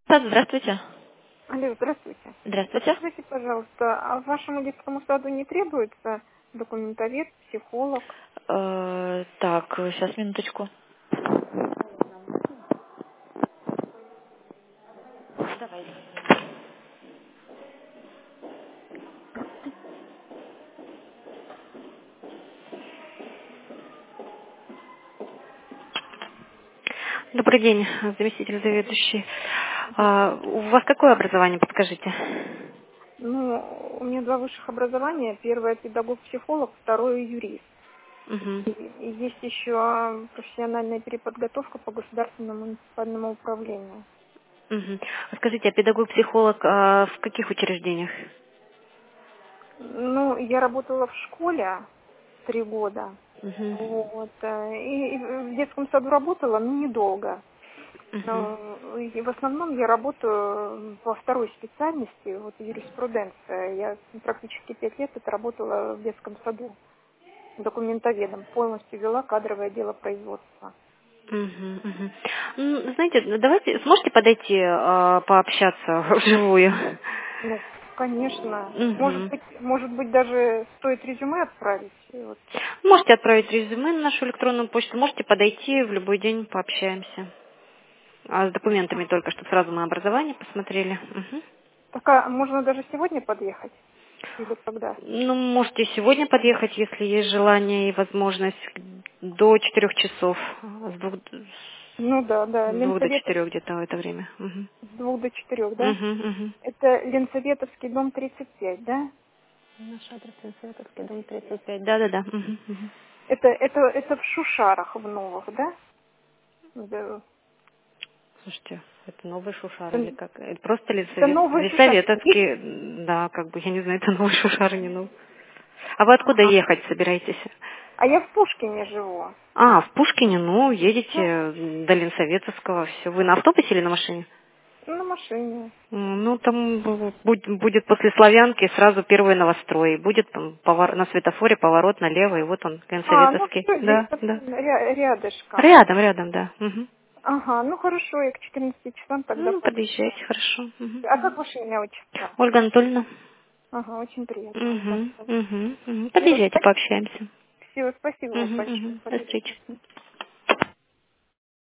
Так, здравствуйте. Алло, здравствуйте. Здравствуйте. Подскажите, пожалуйста, а вашему детскому саду не требуется документовед, психолог? Так, сейчас, минуточку. Давай. Добрый день, заместитель заведующий. У вас какое образование, подскажите? Ну, у меня два высших образования. Первое педагог-психолог, второе юрист. Угу. И есть еще профессиональная переподготовка по государственному муниципальному управлению. Угу. Скажите, а педагог-психолог в каких учреждениях? Ну, я работала в школе 3 года. Угу. Вот. И в детском саду работала, но недолго. Угу. И в основном я работаю по второй специальности, вот юриспруденция. Я практически 5 лет отработала в детском саду документоведом, полностью вела кадровое дело производства. Угу, угу. Знаете, давайте, сможете подойти пообщаться вживую? Ну, конечно. Угу. Может быть, даже стоит резюме отправить. Вот. Можете отправить резюме на нашу электронную почту, можете подойти в любой день, пообщаемся. С документами только, чтобы сразу мы образование посмотрели. Мгм. Так, а можно даже сегодня подъехать? Или когда? Ну, можете сегодня подъехать, если есть желание и возможность, до 4 часов. Ну да, да, С 2 до Ленсоветов 4 где-то в это время. Мгм. с 2 до 4, да? Мгм, мгм. Это Ленсоветовский дом 35, да? Наш адрес Ленсоветовский, дом 35. Да-да-да. Мгм, мгм. Это в Шушарах в Новых, да? Да. Слушайте, это новый Шушар или как? Это просто Это новый Шушар. Лисоветовский, да, как бы, я не знаю, это новый Шушар, не новый. А вы откуда Ага. ехать собираетесь? А я в Пушкине живу. В Пушкине, ну, едете Да, до Ленсоветовского, все. Вы на автобусе или на машине? на машине. Ну, там будет после Славянки сразу первый новострой. Будет там на светофоре поворот налево, и вот он, Ну Ленсоветовский. все, здесь Да, да. совсем рядышком. Рядом, рядом, да. Мгм. Ага, ну хорошо, я к 14 часам тогда Ну, подойду. подъезжайте, хорошо. Мгм. А как ваше имя, отчество? Ольга Анатольевна. Ага, очень приятно. Ольга Угу, Анатольевна. угу, угу. Всё, Подъезжайте, пообщаемся. спасибо вам Угу, большое. угу. До Спасибо. встречи.